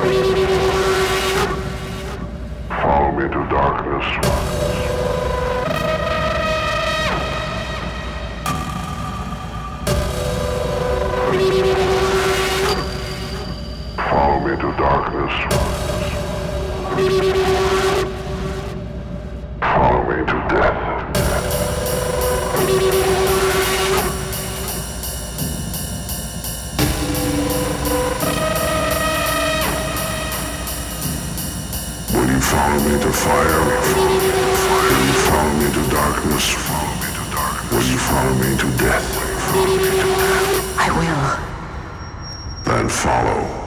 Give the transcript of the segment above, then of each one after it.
Follow me to darkness. Follow me to darkness. Follow me to death. Will you follow me to fire? Will you follow me to darkness? Will you follow me to death? I will. Then follow.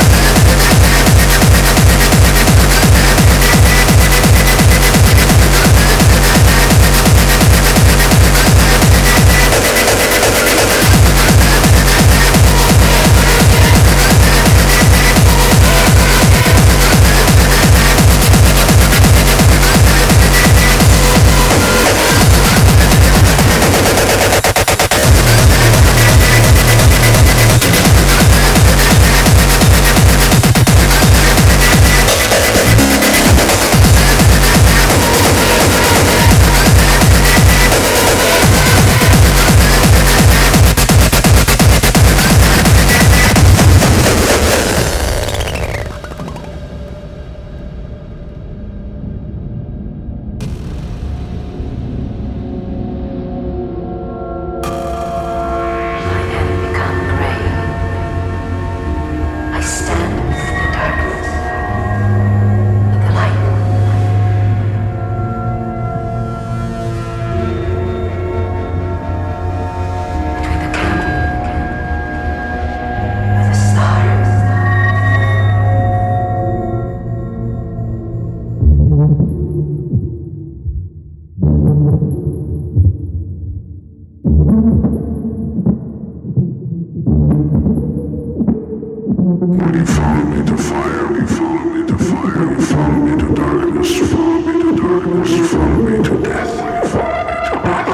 Will you follow me to fire? Will you follow me to fire? Will you follow me to darkness? Follow me to darkness. Follow me to death. Will you follow me to death?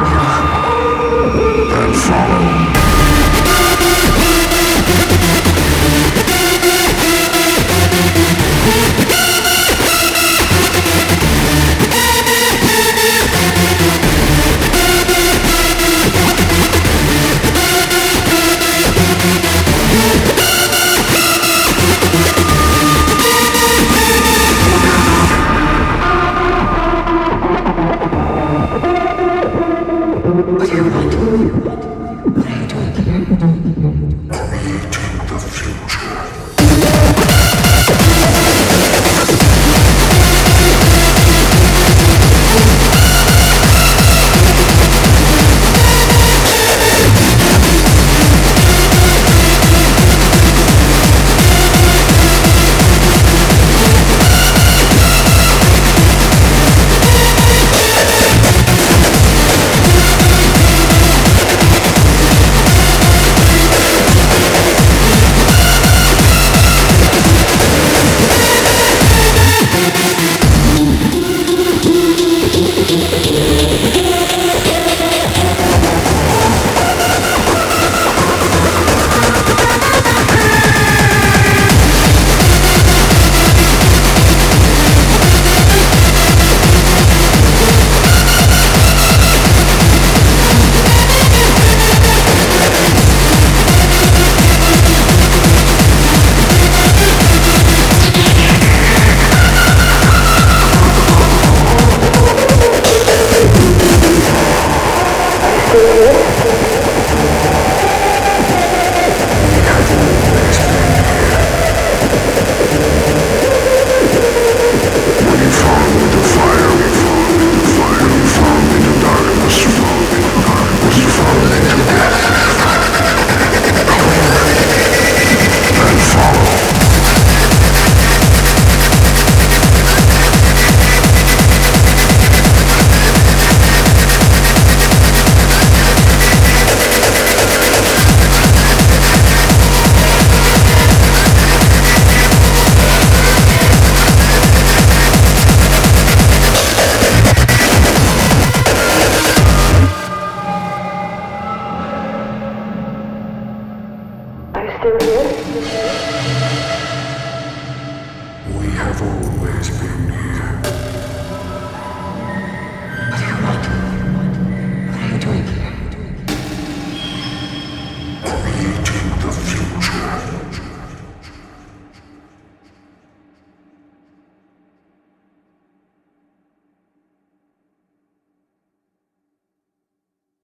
Then follow. What do you want? What are you doing here? Creating the future. always been here.